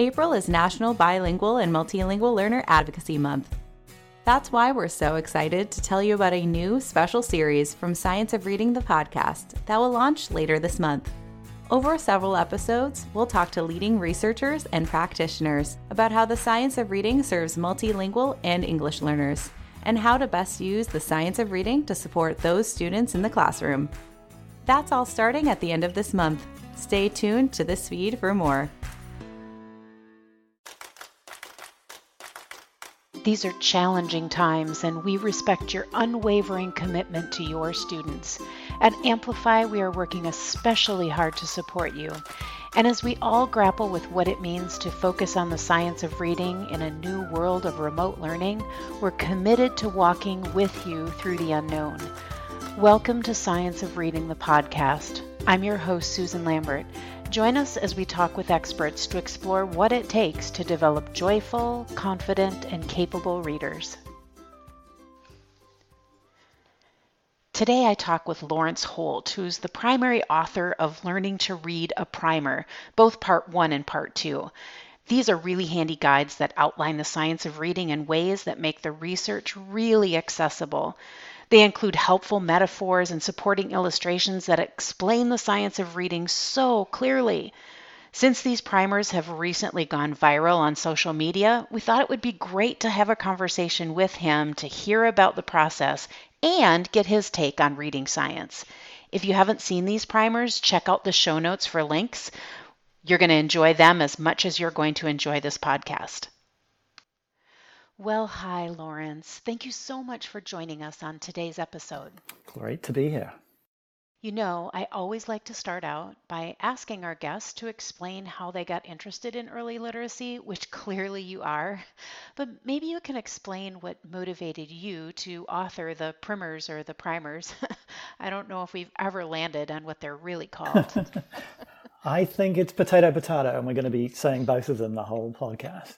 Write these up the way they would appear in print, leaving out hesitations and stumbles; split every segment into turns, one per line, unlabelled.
April is National Bilingual and Multilingual Learner Advocacy Month. That's why we're so excited to tell you about a new special series from Science of Reading, the podcast, that will launch later this month. Over several episodes, we'll talk to leading researchers and practitioners about how the science of reading serves multilingual and English learners, and how to best use the science of reading to support those students in the classroom. That's all starting at the end of this month. Stay tuned to this feed for more.
These are challenging times, and we respect your unwavering commitment to your students. At Amplify, we are working especially hard to support you. And as we all grapple with what it means to focus on the science of reading in a new world of remote learning, we're committed to walking with you through the unknown. Welcome to Science of Reading, the podcast. I'm your host, Susan Lambert. Join us as we talk with experts to explore what it takes to develop joyful, confident, and capable readers. Today I talk with Lawrence Holt, who's the primary author of Learning to Read a Primer, both Part 1 and Part 2. These are really handy guides that outline the science of reading in ways that make the research really accessible. They include helpful metaphors and supporting illustrations that explain the science of reading so clearly. Since these primers have recently gone viral on social media, we thought it would be great to have a conversation with him to hear about the process and get his take on reading science. If you haven't seen these primers, check out the show notes for links. You're going to enjoy them as much as you're going to enjoy this podcast. Well, hi, Lawrence. Thank you so much for joining us on today's episode.
Great to be here.
You know, I always like to start out by asking our guests to explain how they got interested in early literacy, which clearly you are. But maybe you can explain what motivated you to author the primers or the primers. I don't know if we've ever landed on what they're really called.
I think it's potato, and we're going to be saying both of them the whole podcast.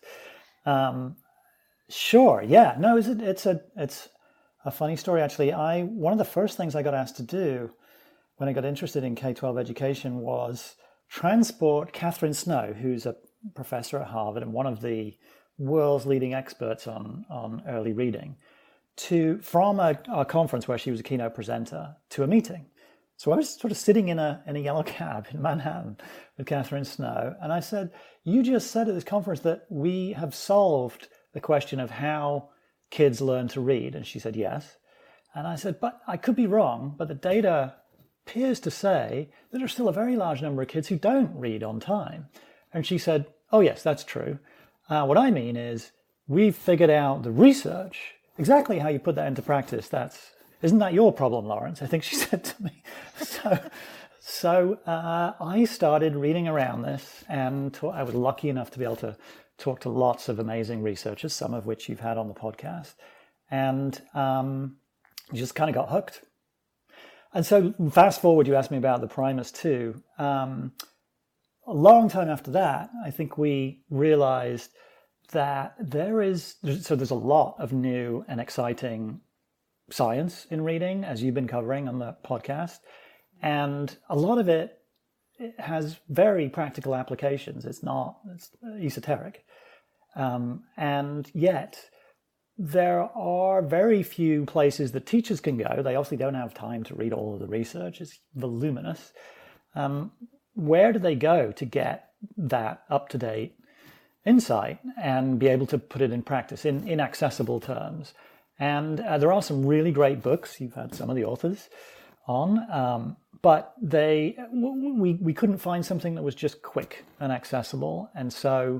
Sure. Yeah. No, it's a funny story, actually. One of the first things I got asked to do when I got interested in K-12 education was transport Catherine Snow, who's a professor at Harvard and one of the world's leading experts on early reading, from a conference where she was a keynote presenter to a meeting. So I was sort of sitting in a yellow cab in Manhattan with Catherine Snow, and I said, "You just said at this conference that we have solved the question of how kids learn to read." And she said, "Yes." And I said, "But I could be wrong, but the data appears to say that there's still a very large number of kids who don't read on time." And she said, "Oh, yes, that's true. What I mean is we've figured out the research, exactly how you put that into practice. Isn't that your problem, Lawrence?" I think she said to me. So I started reading around this, and I was lucky enough to be able to talk to lots of amazing researchers, some of which you've had on the podcast, and just kind of got hooked. And so fast forward, you asked me about the primers too. A long time after that, I think we realized that there's a lot of new and exciting science in reading, as you've been covering on the podcast, and a lot of it has very practical applications. It's esoteric. And yet there are very few places that teachers can go. They obviously don't have time to read all of the research. It's voluminous. Where do they go to get that up-to-date insight and be able to put it in practice in accessible terms? And there are some really great books. You've had some of the authors on, but we couldn't find something that was just quick and accessible. And so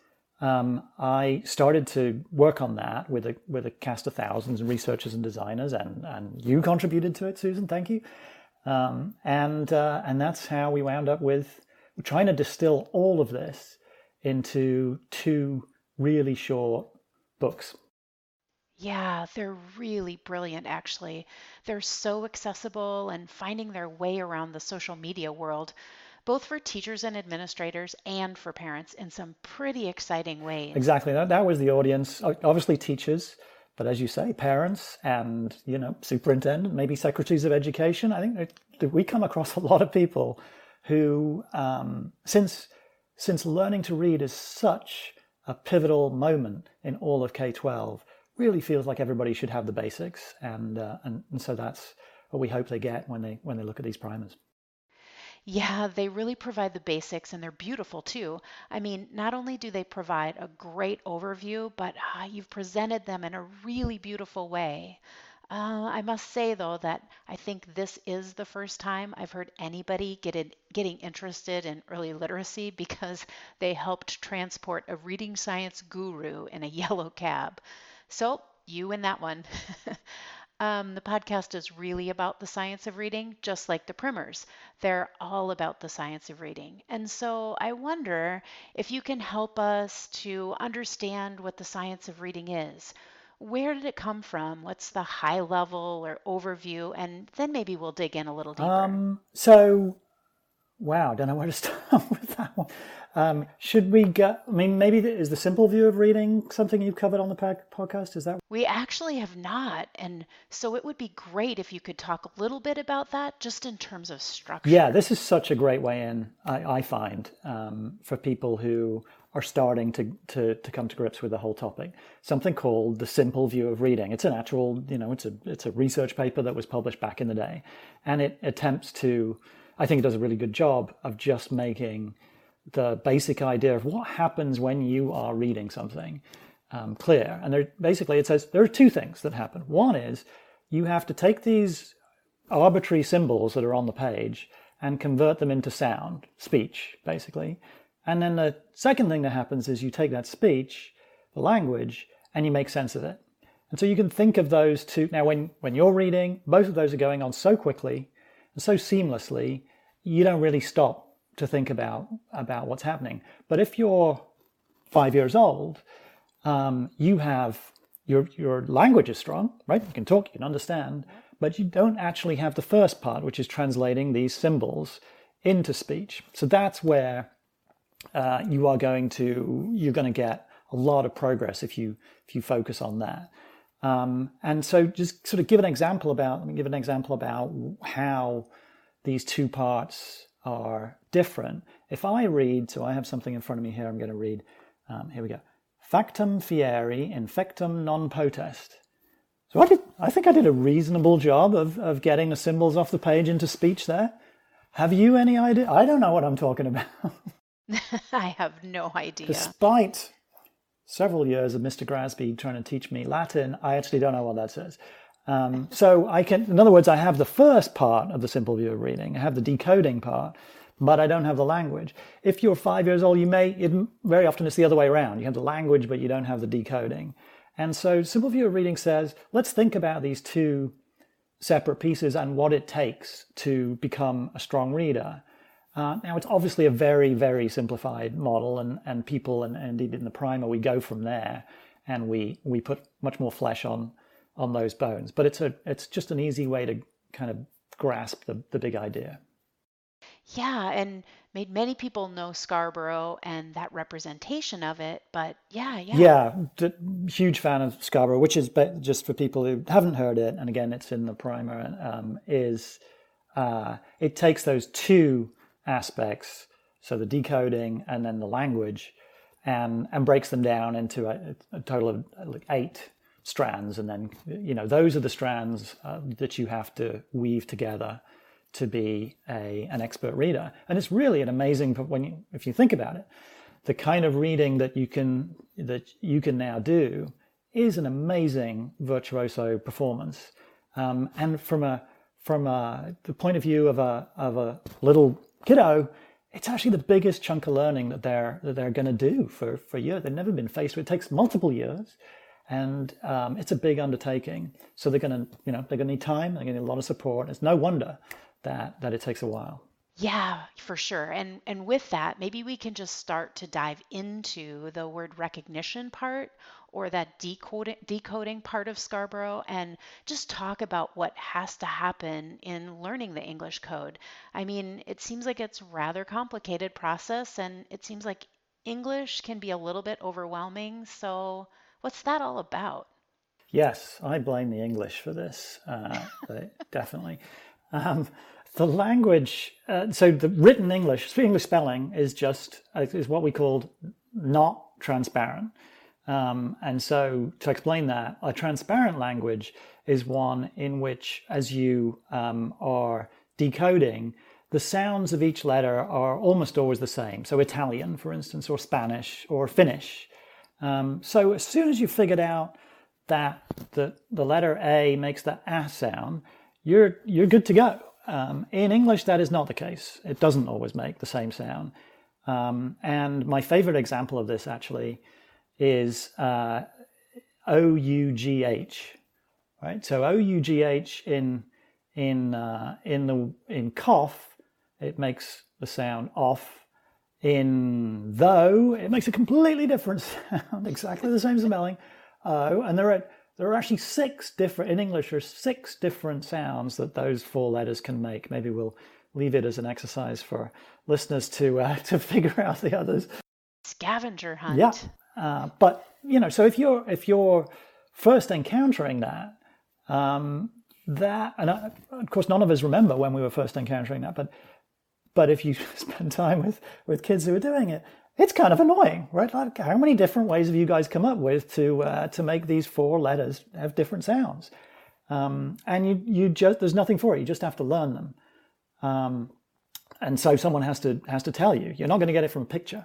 I started to work on that with a cast of thousands of researchers and designers, and you contributed to it, Susan. Thank you. And that's how we wound up with trying to distill all of this into 2 really short books.
Yeah, they're really brilliant, actually. They're so accessible and finding their way around the social media world, both for teachers and administrators and for parents in some pretty exciting ways.
Exactly. That was the audience. Obviously teachers, but as you say, parents and, superintendent, maybe secretaries of education. I think that we come across a lot of people who, since since learning to read is such a pivotal moment in all of K-12, really feels like everybody should have the basics, and so that's what we hope they get when they look at these primers.
Yeah, they really provide the basics and they're beautiful too. I mean, not only do they provide a great overview, but you've presented them in a really beautiful way. I must say, though, that I think this is the first time I've heard anybody getting interested in early literacy because they helped transport a reading science guru in a yellow cab. So, you win that one. The podcast is really about the science of reading, just like the primers. They're all about the science of reading. And so I wonder if you can help us to understand what the science of reading is. Where did it come from? What's the high level or overview? And then maybe we'll dig in a little deeper.
Wow, don't know where to start with that one. Should we go? I mean, maybe is the simple view of reading something you've covered on the podcast? Is that?
We actually have not. And so it would be great if you could talk a little bit about that just in terms of structure.
Yeah, this is such a great way in, I find, for people who are starting to come to grips with the whole topic. Something called the simple view of reading. It's an actual, it's a research paper that was published back in the day. And it attempts to, I think it does a really good job of just making the basic idea of what happens when you are reading something clear. And it says there are two things that happen. One is you have to take these arbitrary symbols that are on the page and convert them into sound, speech, basically. And then the second thing that happens is you take that speech, the language, and you make sense of it. And so you can think of those two. Now, when you're reading, both of those are going on so quickly and so seamlessly, you don't really stop to think about what's happening. But if you're 5 years old, you have your language is strong, right? You can talk, you can understand, but you don't actually have the first part, which is translating these symbols into speech. So that's where you're going to get a lot of progress if you focus on that. And so just sort of give an example about how these two parts are different. If I read, so I have something in front of me here, I'm going to read, here we go. Factum fieri infectum non potest. So I think I did a reasonable job of getting the symbols off the page into speech there. Have you any idea? I don't know what I'm talking about.
I have no idea.
Despite several years of Mr. Grasby trying to teach me Latin, I actually don't know what that says. So in other words, I have the first part of the simple view of reading. I have the decoding part, but I don't have the language. If you're 5 years old, very often it's the other way around. You have the language, but you don't have the decoding. And so simple view of reading says, let's think about these two separate pieces and what it takes to become a strong reader. Now, it's obviously a very, very simplified model, and people, and indeed in the primer, we go from there, and we put much more flesh on those bones. But it's just an easy way to kind of grasp the big idea.
Yeah, and made many people know Scarborough and that representation of it. But yeah,
huge fan of Scarborough, which is just for people who haven't heard it. And again, it's in the primer. It takes those two aspects, so the decoding and then the language, and breaks them down into a total of like 8 strands, and then those are the strands that you have to weave together to be an expert reader. And it's really an amazing, if you think about it, the kind of reading that you can now do is an amazing virtuoso performance. And from the point of view of a little kiddo, it's actually the biggest chunk of learning that they're going to do for years. They've never been faced with. It takes multiple years, and it's a big undertaking. So they're going to need time. They're going to need a lot of support. It's no wonder that it takes a while.
Yeah, for sure. And with that, maybe we can just start to dive into the word recognition part, or that decoding part of Scarborough, and just talk about what has to happen in learning the English code. I mean, it seems like it's a rather complicated process, and it seems like English can be a little bit overwhelming. So what's that all about?
Yes, I blame the English for this, definitely. the language, so the written English spelling is what we call not transparent. And so to explain that, a transparent language is one in which, as you are decoding, the sounds of each letter are almost always the same. So Italian, for instance, or Spanish, or Finnish. So as soon as you figured out that the letter A makes the A sound, you're good to go. In English, that is not the case. It doesn't always make the same sound. And my favorite example of this actually is O-U-G-H, right? So O-U-G-H in cough, it makes the sound off. In though, it makes a completely different sound, exactly the same spelling. And there are actually in English, there's 6 different sounds that those 4 letters can make. Maybe we'll leave it as an exercise for listeners to figure out the others.
Scavenger hunt.
Yeah, but so if you're first encountering that, and of course none of us remember when we were first encountering that, but if you spend time with kids who are doing it, it's kind of annoying, right? Like, how many different ways have you guys come up with to make these 4 letters have different sounds? And you just, there's nothing for it. You just have to learn them. And so someone has to tell you. You're not going to get it from a picture.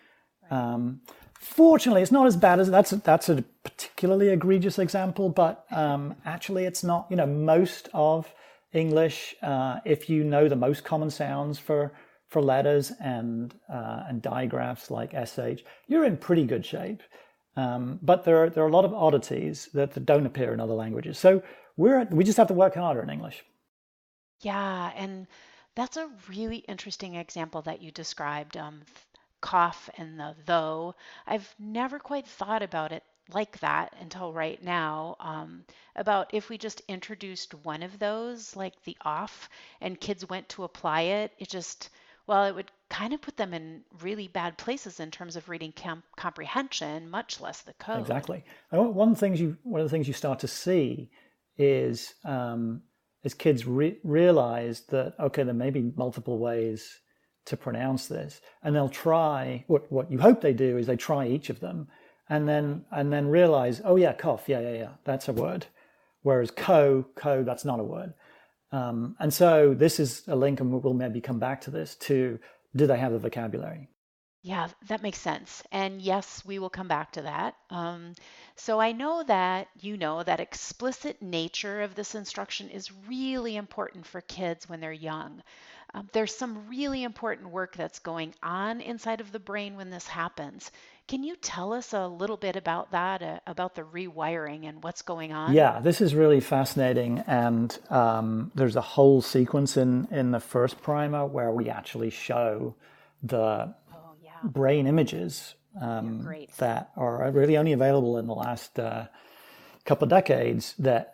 Fortunately, it's not as bad as that's a particularly egregious example, but actually it's not. Most of English, if you know the most common sounds for letters and digraphs like sh, you're in pretty good shape. But there are a lot of oddities that don't appear in other languages. So we just have to work harder in English.
Yeah, and that's a really interesting example that you described, cough and the though. I've never quite thought about it like that until right now, about if we just introduced one of those, like the off, and kids went to apply it, it would kind of put them in really bad places in terms of reading comprehension, much less the code.
Exactly. And one of the things you start to see is kids realize that, okay, there may be multiple ways to pronounce this, and they'll try. What you hope they do is they try each of them, and then realize, oh yeah, cough, yeah, that's a word, whereas that's not a word. And so this is a link, and we'll maybe come back to this, to do they have the vocabulary?
Yeah, that makes sense. And yes, we will come back to that. So I know that that explicit nature of this instruction is really important for kids when they're young. There's some really important work that's going on inside of the brain when this happens. Can you tell us a little bit about that, about the rewiring and what's going on?
Yeah, this is really fascinating. And there's a whole sequence in the first primer where we actually show the brain images that are really only available in the last couple of decades that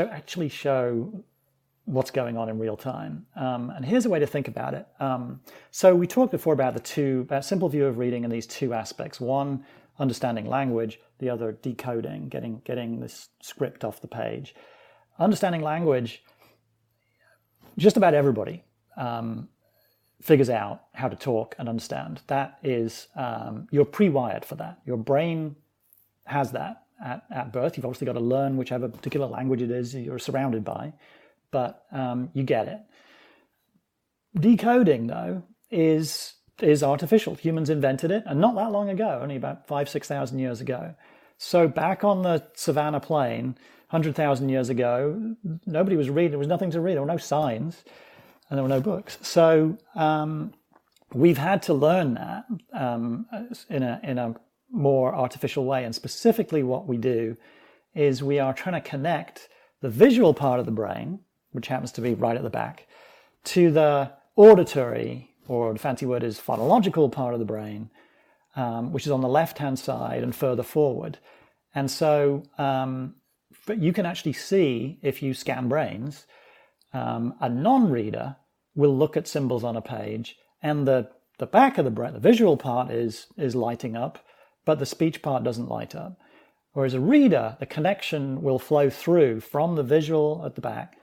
show what's going on in real time. And here's a way to think about it. So we talked before about simple view of reading and these 2 aspects. One, understanding language, the other, decoding, getting this script off the page. Understanding language, just about everybody figures out how to talk and understand. That is, you're pre-wired for that. Your brain has that at birth. You've obviously got to learn whichever particular language it is you're surrounded by, but you get it. Decoding, though, is artificial. Humans invented it, and not that long ago, only about 5,000-6,000 years ago. So back on the savannah plain, 100,000 years ago, nobody was reading. There was nothing to read. There were no signs, and there were no books. So we've had to learn that in a more artificial way. And specifically what we do is we are trying to connect the visual part of the brain, which happens to be right at the back, to the auditory, or the fancy word is phonological part of the brain, which is on the left-hand side and further forward. And so but you can actually see, if you scan brains, a non-reader will look at symbols on a page, and the back of the brain, the visual part is lighting up, but the speech part doesn't light up. Whereas a reader, the connection will flow through from the visual at the back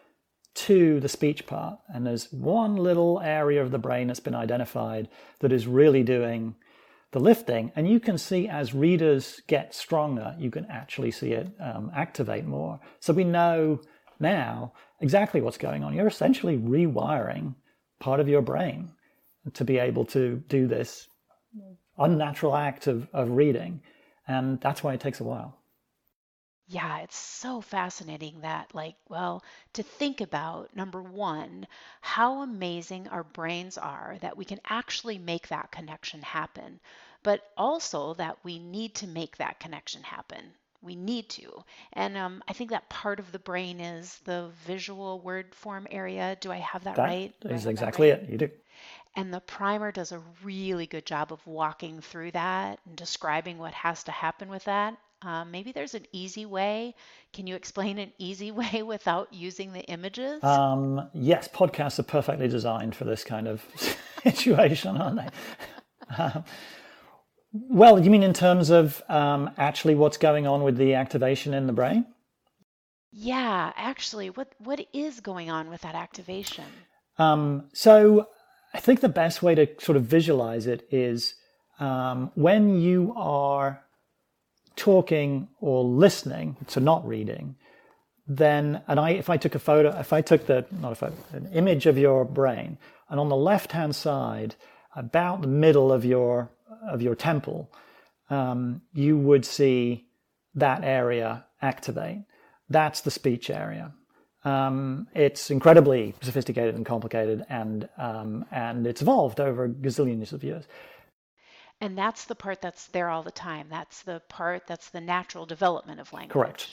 to the speech part. And there's one little area of the brain that's been identified that is really doing the lifting. And you can see as readers get stronger, you can actually see it activate more. So we know now exactly what's going on. You're essentially rewiring part of your brain to be able to do this unnatural act of reading. And that's why it takes a while.
Yeah, it's so fascinating that, to think about, number one, how amazing our brains are that we can actually make that connection happen, but also that we need to make that connection happen. We need to. And I think that part of the brain is the visual word form area. Do I have that right?
That is exactly it. You do.
And the primer does a really good job of walking through that and describing what has to happen with that. Maybe there's an easy way. Can you explain an easy way without using the images?
Yes, podcasts are perfectly designed for this kind of situation, aren't they? Well, you mean in terms of actually what's going on with the activation in the brain?
Yeah, actually, what is going on with that activation?
So I think the best way to sort of visualize it is when you are talking or listening, so not reading, then, if I took an image of your brain, and on the left-hand side, about the middle of your temple, you would see that area activate. That's the speech area. It's incredibly sophisticated and complicated, and it's evolved over gazillions of years.
And that's the part that's there all the time. That's the part that's the natural development of language.
Correct.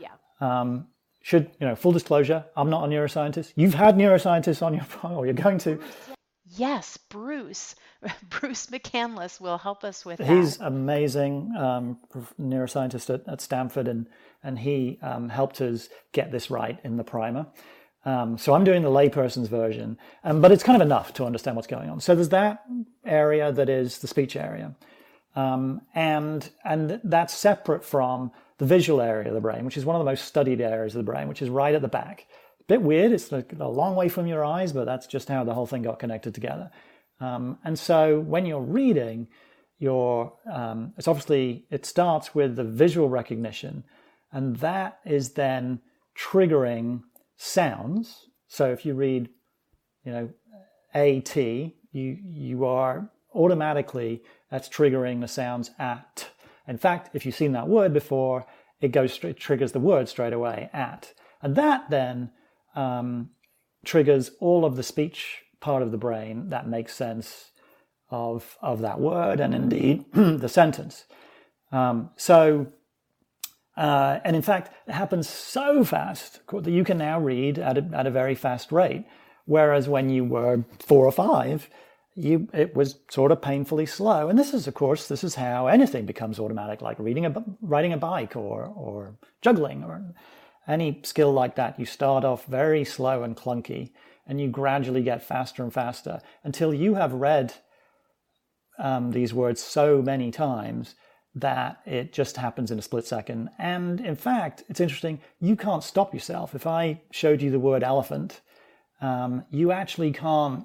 Yeah.
Full disclosure, I'm not a neuroscientist. You've had neuroscientists on your program, or you're going to.
Yes, Bruce McCandless will help us with that.
He's amazing neuroscientist at Stanford, and he helped us get this right in the primer. So I'm doing the layperson's version, but it's kind of enough to understand what's going on. So there's that area that is the speech area, and that's separate from the visual area of the brain, which is one of the most studied areas of the brain, which is right at the back. A bit weird, it's a long way from your eyes, but that's just how the whole thing got connected together. And so when you're reading, it starts with the visual recognition, and that is then triggering sounds. So if you read, AT, you are automatically, that's triggering the sounds at. In fact, if you've seen that word before, it triggers the word straight away, at. And that then triggers all of the speech part of the brain that makes sense of that word and indeed the sentence. And in fact, it happens so fast that you can now read at a very fast rate, whereas when you were 4 or 5, it was sort of painfully slow. And this is how anything becomes automatic, like riding a bike or juggling or any skill like that. You start off very slow and clunky, and you gradually get faster and faster until you have read these words so many times that it just happens in a split second. And in fact, it's interesting, you can't stop yourself. If I showed you the word elephant, you actually can't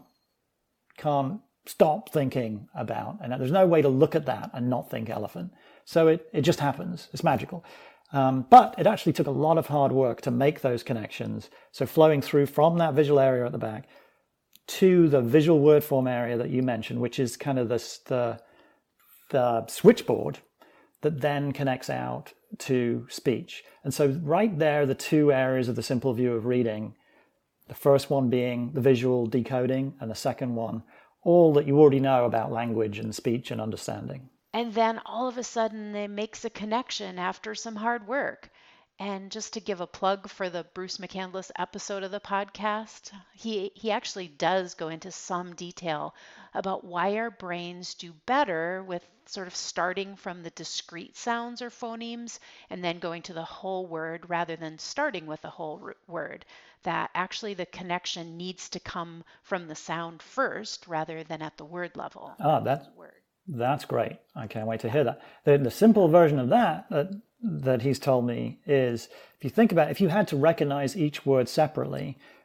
stop thinking about, and there's no way to look at that and not think elephant. So it just happens. It's magical. But it actually took a lot of hard work to make those connections. So flowing through from that visual area at the back to the visual word form area that you mentioned, which is kind of the switchboard that then connects out to speech. And so right there, the two areas of the simple view of reading, the first one being the visual decoding, and the second one, all that you already know about language and speech and understanding.
And then all of a sudden it makes a connection after some hard work. And just to give a plug for the Bruce McCandless episode of the podcast, he actually does go into some detail about why our brains do better with sort of starting from the discrete sounds or phonemes and then going to the whole word rather than starting with the whole word. That actually the connection needs to come from the sound first rather than at the word level.
That's great. I can't wait to hear that. The simple version of that he's told me is, if you think about it, if you had to recognize each word separately,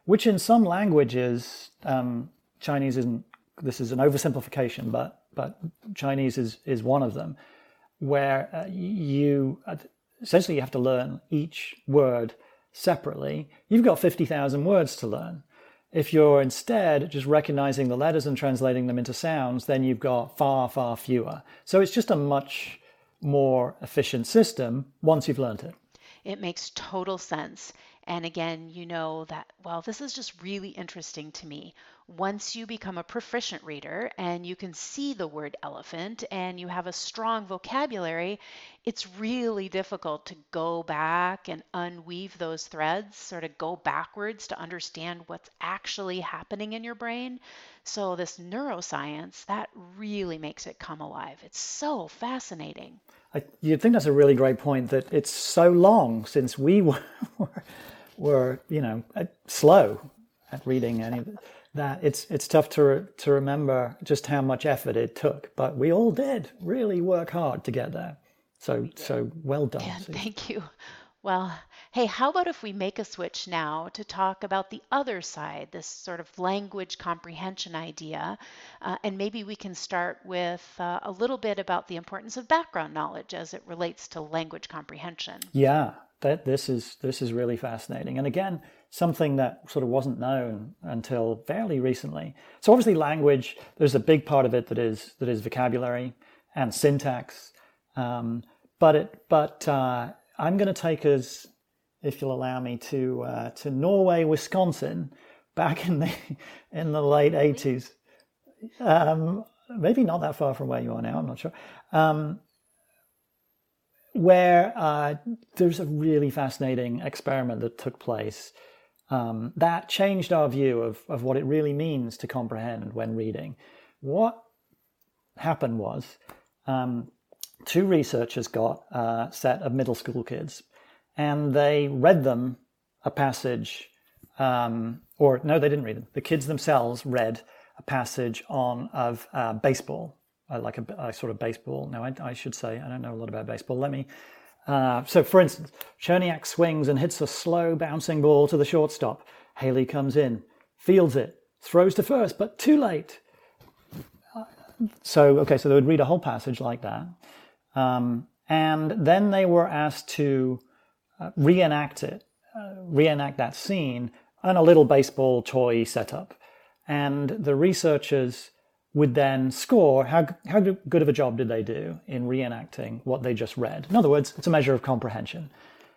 which in some languages, Chinese isn't, this is an oversimplification, but Chinese is one of them, where you essentially you have to learn each word separately. You've got 50,000 words to learn. If you're instead just recognizing the letters and translating them into sounds, then you've got far, far fewer. So it's just a much more efficient system once you've learned it.
It makes total sense. And again, you know that, well, this is just really interesting to me. Once you become a proficient reader and you can see the word elephant and you have a strong vocabulary, it's really difficult to go back and unweave those threads, sort of go backwards to understand what's actually happening in your brain. So this neuroscience, that really makes it come alive. It's so fascinating.
You'd think that's a really great point, that it's so long since we were slow at reading any of it, that it's tough to remember just how much effort it took. But we all did really work hard to get there. So well done.
Yeah, thank you. Well, hey, how about if we make a switch now to talk about the other side, this sort of language comprehension idea, and maybe we can start with a little bit about the importance of background knowledge as it relates to language comprehension.
Yeah, this is really fascinating, and again, something that sort of wasn't known until fairly recently. So obviously, language, there's a big part of it that is vocabulary and syntax, but I'm going to take us, if you'll allow me, to Norway, Wisconsin, back in the late 80s. Maybe not that far from where you are now, I'm not sure. Where there's a really fascinating experiment that took place that changed our view of what it really means to comprehend when reading. What happened was, two researchers got a set of middle school kids, and they read them a passage, or no, they didn't read them. The kids themselves read a passage of baseball, like a sort of baseball. No, I should say, I don't know a lot about baseball. So for instance, Cherniak swings and hits a slow bouncing ball to the shortstop. Haley comes in, fields it, throws to first, but too late. So they would read a whole passage like that. And then they were asked to reenact that scene on a little baseball toy setup. And the researchers would then score how good of a job did they do in reenacting what they just read. In other words, it's a measure of comprehension.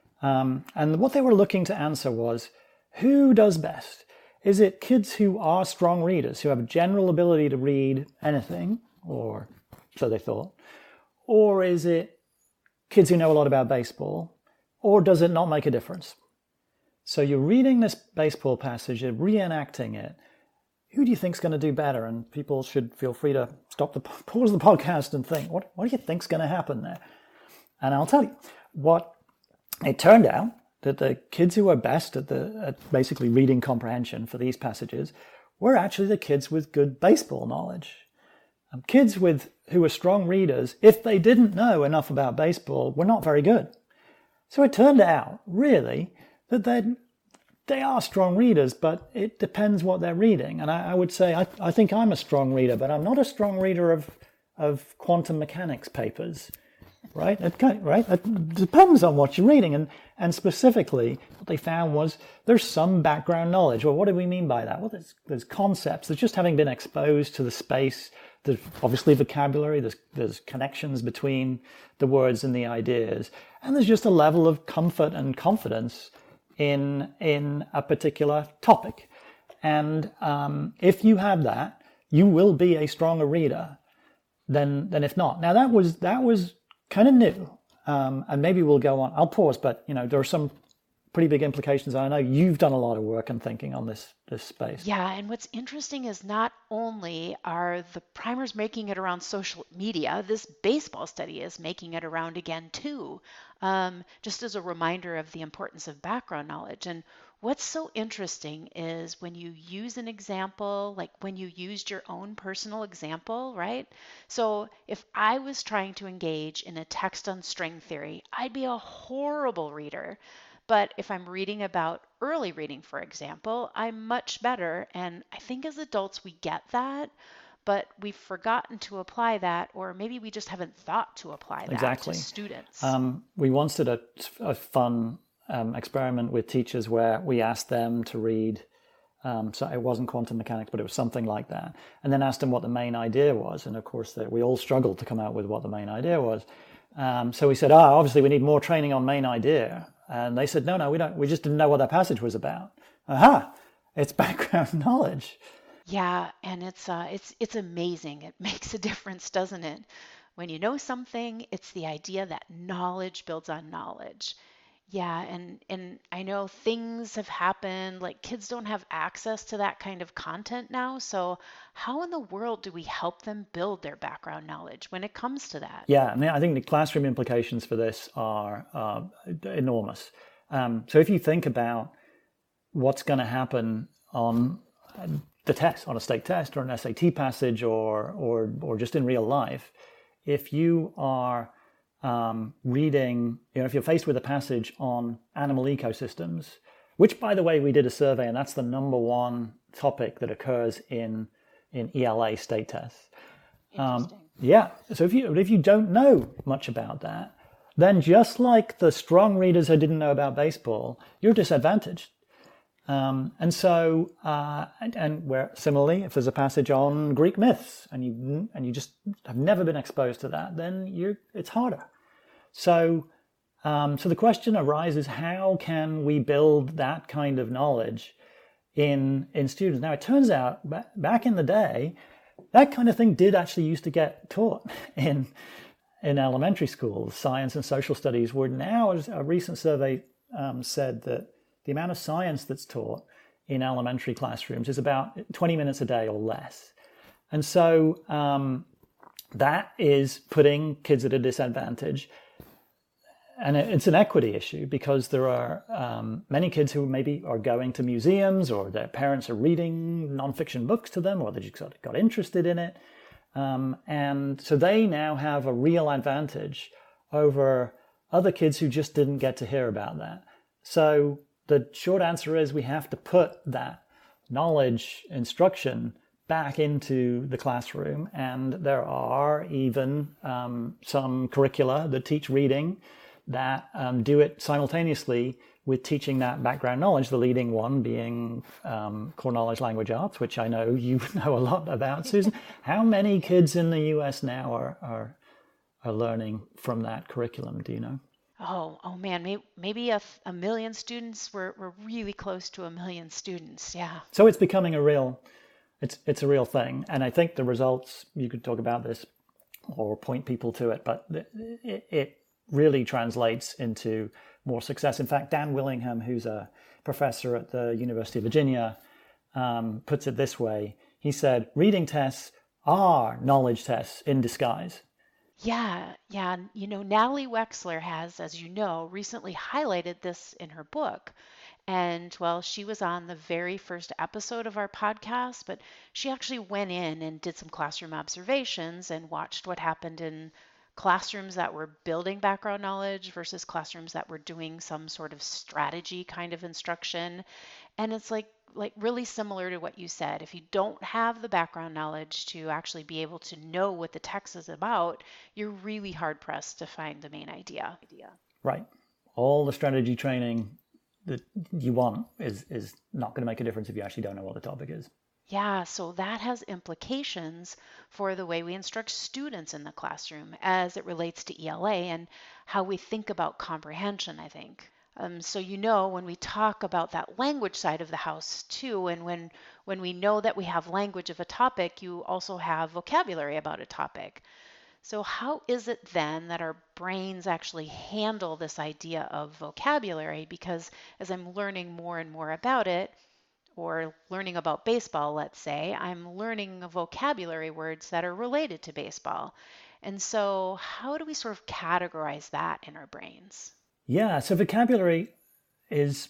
And what they were looking to answer was, who does best? Is it kids who are strong readers, who have a general ability to read anything, or so they thought? Or is it kids who know a lot about baseball? Or does it not make a difference? So you're reading this baseball passage, you're reenacting it. Who do you think's going to do better? And people should feel free to pause the podcast and think, what do you think's going to happen there? And I'll tell you, what it turned out that the kids who were best at basically reading comprehension for these passages were actually the kids with good baseball knowledge. Kids who were strong readers, if they didn't know enough about baseball, were not very good. So it turned out, really, that they are strong readers, but it depends what they're reading. And I would say, I think I'm a strong reader, but I'm not a strong reader of quantum mechanics papers, right? It depends on what you're reading. And specifically, what they found was there's some background knowledge. Well, what do we mean by that? Well, there's concepts. There's just having been exposed to the space. There's obviously vocabulary, there's connections between the words and the ideas, and there's just a level of comfort and confidence in a particular topic. And if you have that, you will be a stronger reader than if not. Now that was kind of new, and maybe we'll go on. I'll pause, but there are some pretty big implications. I know you've done a lot of work and thinking on this space.
Yeah, and what's interesting is not only are the primers making it around social media, this baseball study is making it around again too, just as a reminder of the importance of background knowledge. And what's so interesting is when you use an example, like when you used your own personal example, right? So if I was trying to engage in a text on string theory, I'd be a horrible reader. But if I'm reading about early reading, for example, I'm much better. And I think as adults, we get that, but we've forgotten to apply that, or maybe we just haven't thought to apply that
Exactly.
to students.
We once did a fun experiment with teachers where we asked them to read, so it wasn't quantum mechanics, but it was something like that, and then asked them what the main idea was. And of course, we all struggled to come out with what the main idea was. So we said, obviously we need more training on main idea. And they said, no, we don't. We just didn't know what that passage was about. Aha, it's background knowledge.
Yeah, and it's amazing. It makes a difference, doesn't it? When you know something, it's the idea that knowledge builds on knowledge. Yeah, and I know things have happened, like kids don't have access to that kind of content now. So how in the world do we help them build their background knowledge when it comes to that?
Yeah, I mean, I think the classroom implications for this are enormous. So if you think about what's going to happen on the test, on a state test or an SAT passage or just in real life, if you are reading, if you're faced with a passage on animal ecosystems, which, by the way, we did a survey, and that's the number one topic that occurs in ELA state tests.
Interesting.
Yeah, so if you don't know much about that, then just like the strong readers who didn't know about baseball, you're disadvantaged. And so, and where similarly, if there's a passage on Greek myths and you just have never been exposed to that, then it's harder. So the question arises: how can we build that kind of knowledge in students? Now, it turns out back in the day, that kind of thing did actually used to get taught in elementary schools. Science and social studies were now, as a recent survey said, that the amount of science that's taught in elementary classrooms is about 20 minutes a day or less. And so that is putting kids at a disadvantage. And it's an equity issue because there are many kids who maybe are going to museums or their parents are reading nonfiction books to them or they just got interested in it. And so they now have a real advantage over other kids who just didn't get to hear about that. So the short answer is we have to put that knowledge instruction back into the classroom. And there are even some curricula that teach reading that do it simultaneously with teaching that background knowledge, the leading one being core knowledge language arts, which I know you know a lot about, Susan. How many kids in the US now are learning from that curriculum? Do you know?
Oh man, maybe a million students. We're really close to a million students. Yeah.
So it's becoming it's a real thing. And I think the results, you could talk about this or point people to it, but it really translates into more success. In fact, Dan Willingham, who's a professor at the University of Virginia, puts it this way. He said, reading tests are knowledge tests in disguise.
Yeah. Natalie Wexler has, as you know, recently highlighted this in her book. And well, she was on the very first episode of our podcast, but she actually went in and did some classroom observations and watched what happened in classrooms that were building background knowledge versus classrooms that were doing some sort of strategy kind of instruction. And it's like really similar to what you said. If you don't have the background knowledge to actually be able to know what the text is about, you're really hard pressed to find the main idea.
Right. All the strategy training that you want is not going to make a difference if you actually don't know what the topic is.
Yeah, so that has implications for the way we instruct students in the classroom as it relates to ELA and how we think about comprehension, I think. So when we talk about that language side of the house too, and when we know that we have language of a topic, you also have vocabulary about a topic. So how is it then that our brains actually handle this idea of vocabulary? Because as I'm learning more and more about it, or learning about baseball, let's say, I'm learning vocabulary words that are related to baseball. And so how do we sort of categorize that in our brains?
Yeah, so vocabulary is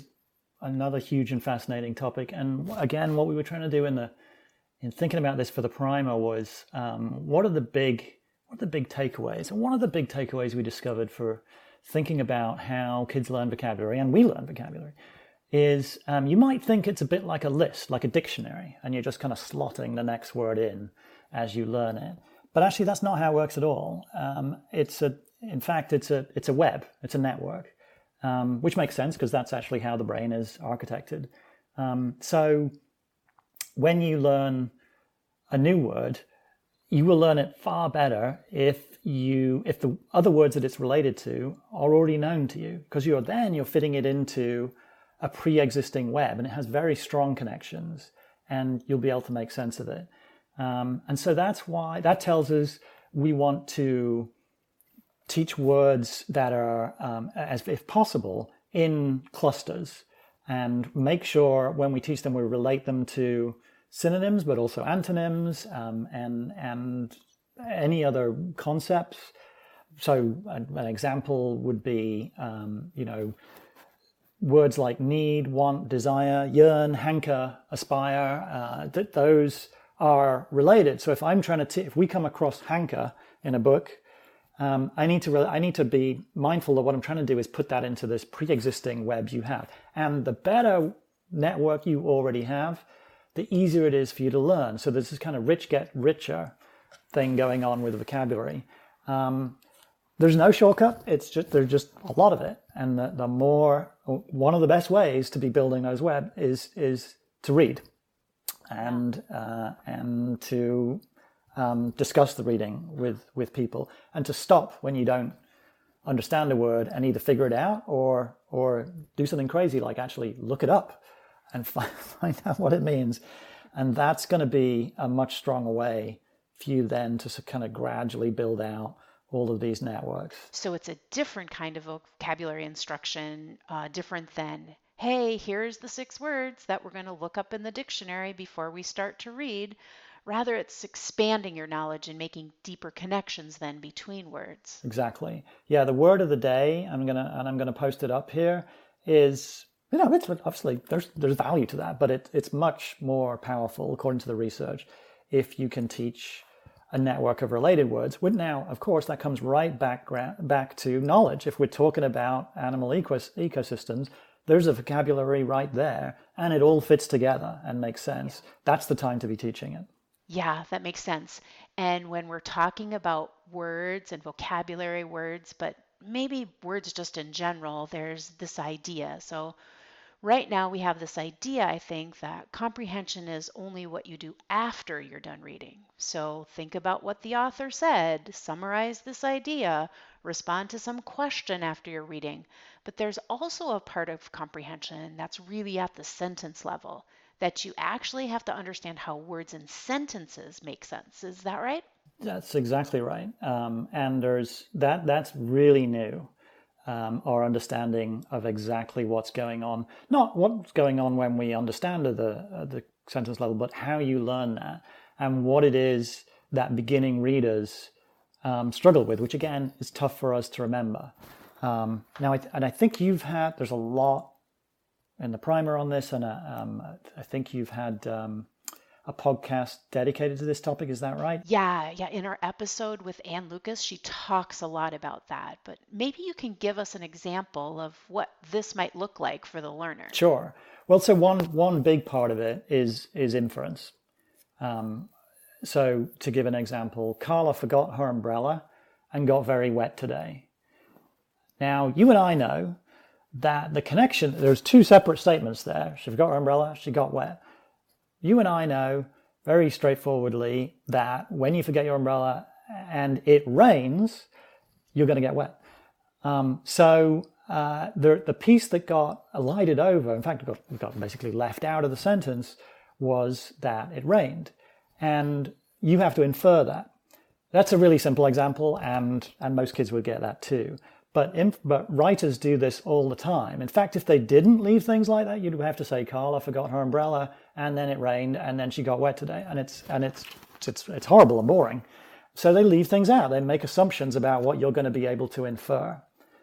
another huge and fascinating topic. And again, what we were trying to do in thinking about this for the primer was what are the big the big takeaways? And one of the big takeaways we discovered for thinking about how kids learn vocabulary, and we learn vocabulary, is you might think it's a bit like a list, like a dictionary, and you're just kind of slotting the next word in as you learn it. But actually, that's not how it works at all. In fact, it's a web, it's a network, which makes sense because that's actually how the brain is architected. So when you learn a new word, you will learn it far better if the other words that it's related to are already known to you, because you're fitting it into a pre-existing web, and it has very strong connections, and you'll be able to make sense of it. And so that tells us we want to teach words that are, as if possible, in clusters, and make sure when we teach them we relate them to synonyms, but also antonyms, and any other concepts. So an example would be, words like need, want, desire, yearn, hanker, aspire. Those are related. So if I'm trying to, if we come across hanker in a book, I need to be mindful that what I'm trying to do is put that into this pre-existing web you have. And the better network you already have, the easier it is for you to learn. So there's this kind of rich get richer thing going on with vocabulary. There's no shortcut. There's just a lot of it. And one of the best ways to be building those web is to read and to discuss the reading with people, and to stop when you don't understand a word and either figure it out or do something crazy like actually look it up and find out what it means. And that's going to be a much stronger way for you then to kind of gradually build out all of these networks.
So it's a different kind of vocabulary instruction, different than, hey, here's the 6 words that we're going to look up in the dictionary before we start to read. Rather, it's expanding your knowledge and making deeper connections then between words.
Exactly. Yeah, the word of the day, I'm gonna post it up here, is, it's obviously there's value to that, but it's much more powerful, according to the research, if you can teach a network of related words. Now, of course, that comes right back to knowledge. If we're talking about animal ecosystems, there's a vocabulary right there, and it all fits together and makes sense. That's the time to be teaching it.
Yeah, that makes sense. And when we're talking about words and vocabulary words, but maybe words just in general, there's this idea. So right now we have this idea, I think, that comprehension is only what you do after you're done reading. So think about what the author said, summarize this idea, respond to some question after you're reading. But there's also a part of comprehension that's really at the sentence level, that you actually have to understand how words and sentences make sense. Is that right?
That's exactly right. And that's really new. Our understanding of exactly what's going on, not what's going on when we understand at the sentence level, but how you learn that and what it is that beginning readers struggle with, which again is tough for us to remember. Now, I think there's a lot in the primer on this, and I think you've had a podcast dedicated to this topic. Is that right?
Yeah. In our episode with Ann Lucas, she talks a lot about that. But maybe you can give us an example of what this might look like for the learner.
Sure. Well, so one big part of it is inference. So to give an example, Carla forgot her umbrella and got very wet today. Now, you and I know that the connection, there's 2 separate statements there. She forgot her umbrella, she got wet. You and I know very straightforwardly that when you forget your umbrella and it rains, you're going to get wet. So the piece that got elided over, in fact, got basically left out of the sentence, was that it rained. And you have to infer that. That's a really simple example, and most kids would get that too. But writers do this all the time. In fact, if they didn't leave things like that, you'd have to say Carla forgot her umbrella, and then it rained, and then she got wet today, and it's horrible and boring. So they leave things out. They make assumptions about what you're going to be able to infer.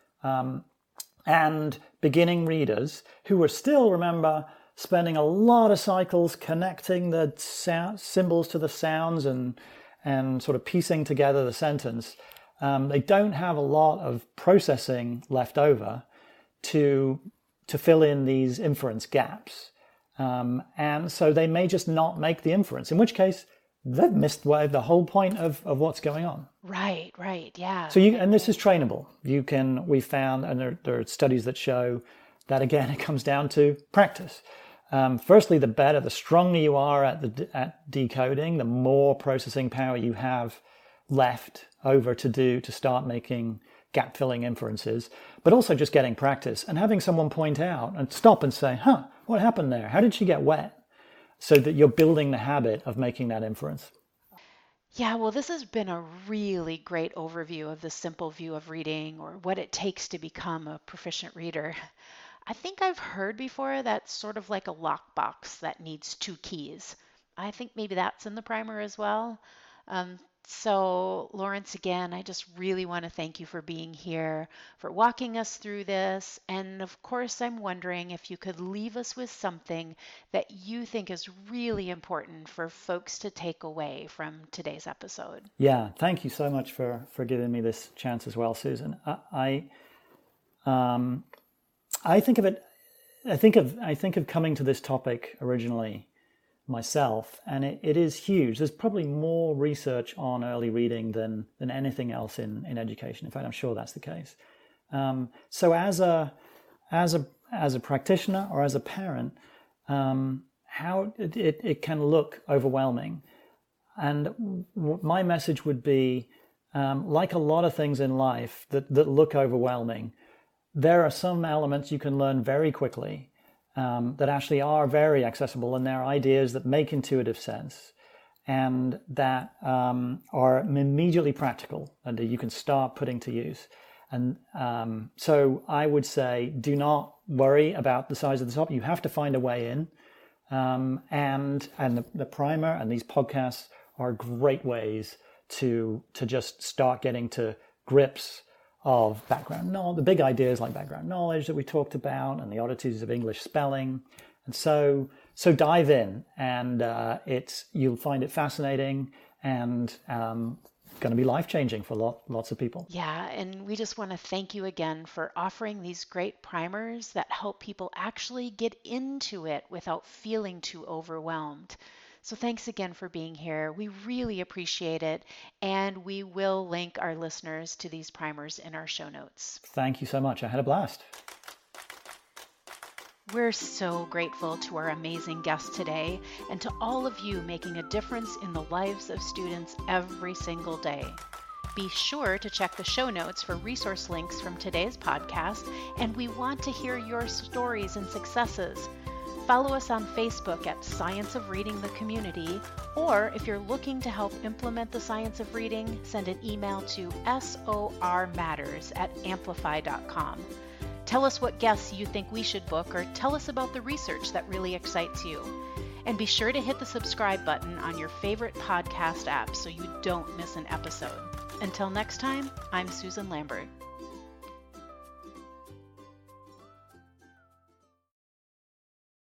And beginning readers who are still, remember, spending a lot of cycles connecting the symbols to the sounds and and sort of piecing together the sentence, they don't have a lot of processing left over to fill in these inference gaps. And so they may just not make the inference, in which case they've missed the whole point of what's going on.
Right, yeah.
So and this is trainable. We found, and there are studies that show that, again, it comes down to practice. Firstly, the stronger you are at decoding, the more processing power you have left over to start making gap-filling inferences, but also just getting practice and having someone point out and stop and say, what happened there? How did she get wet? So that you're building the habit of making that inference.
Yeah, well, this has been a really great overview of the simple view of reading, or what it takes to become a proficient reader. I think I've heard before that's sort of like a lockbox that needs 2 keys. I think maybe that's in the primer as well. So Lawrence, again, I just really want to thank you for being here, for walking us through this. And of course, I'm wondering if you could leave us with something that you think is really important for folks to take away from today's episode.
Yeah, thank you so much for giving me this chance as well, Susan. I think of coming to this topic originally myself, and it is huge. There's probably more research on early reading than anything else in education. In fact, I'm sure that's the case. So as a practitioner or as a parent, how it can look overwhelming. And my message would be, like a lot of things in life that look overwhelming, there are some elements you can learn very quickly that actually are very accessible, and they're ideas that make intuitive sense and that are immediately practical and that you can start putting to use. And so I would say, do not worry about the size of the top. You have to find a way in. And the primer and these podcasts are great ways to just start getting to grips of background knowledge, the big ideas like background knowledge that we talked about, and the oddities of English spelling. And so dive in, and you'll find it fascinating and going to be life-changing for lots of people.
Yeah, and we just want to thank you again for offering these great primers that help people actually get into it without feeling too overwhelmed. So thanks again for being here. We really appreciate it, and we will link our listeners to these primers in our show notes.
Thank you so much. I had a blast.
We're so grateful to our amazing guests today and to all of you making a difference in the lives of students every single day. Be sure to check the show notes for resource links from today's podcast, and we want to hear your stories and successes. Follow us on Facebook at Science of Reading the Community, or if you're looking to help implement the science of reading, send an email to sormatters@amplify.com. Tell us what guests you think we should book, or tell us about the research that really excites you. And be sure to hit the subscribe button on your favorite podcast app so you don't miss an episode. Until next time, I'm Susan Lambert.